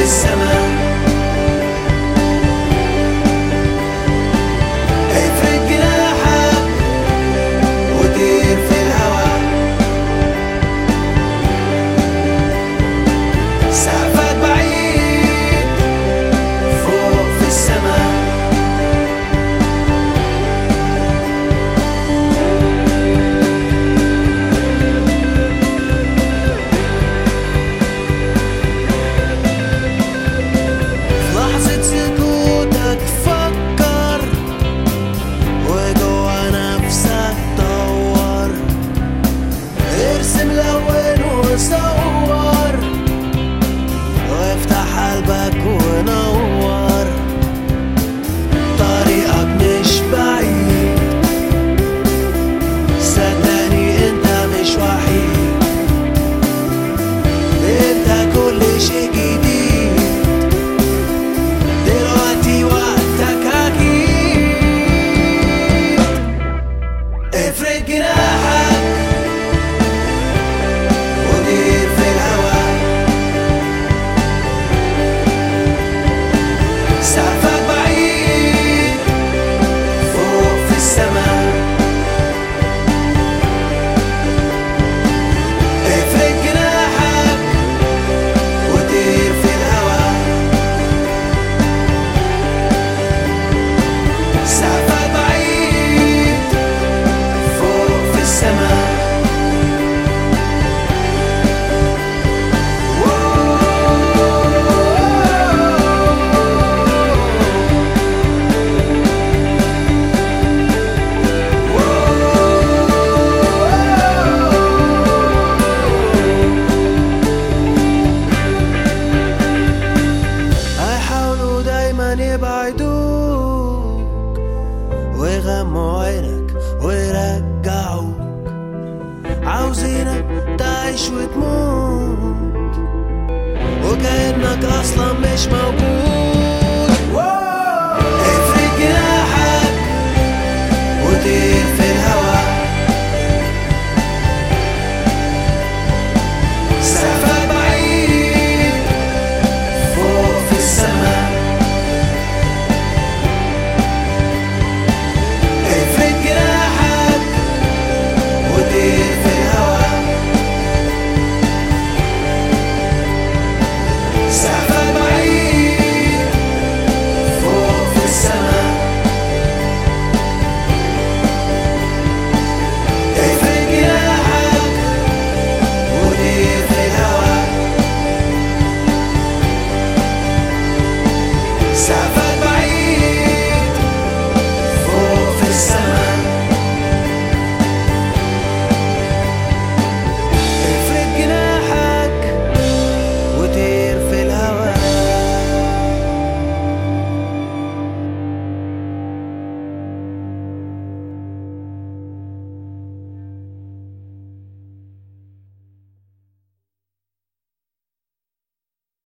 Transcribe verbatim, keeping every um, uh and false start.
السماء. افرد جناحك وطير في الهوا، سقفك بعيد فوق في السماء. صور وافتح قلبك ونور، طريقك مش بعيد، صدقني انت مش وحيد، انت كل شيء جديد، دلوقتي وقتك اكيد. افرد جناحك وطير في الهوا، سقفك بعيد فوق في السماء. افرد جناحك وطير في الهوا، سقفك بعيد فوق في السماء. يبعدوك ويغموا عينك ويرجعوك، عاوزينك تعيش وتموت وكأنك أصلا مش موجود. افرد جناحك وطير في الهوا، سقفك بعيد فوق في السماء. سقفك بعيد فوق في السماء. افرد جناحك وطير في الهوا، سقفك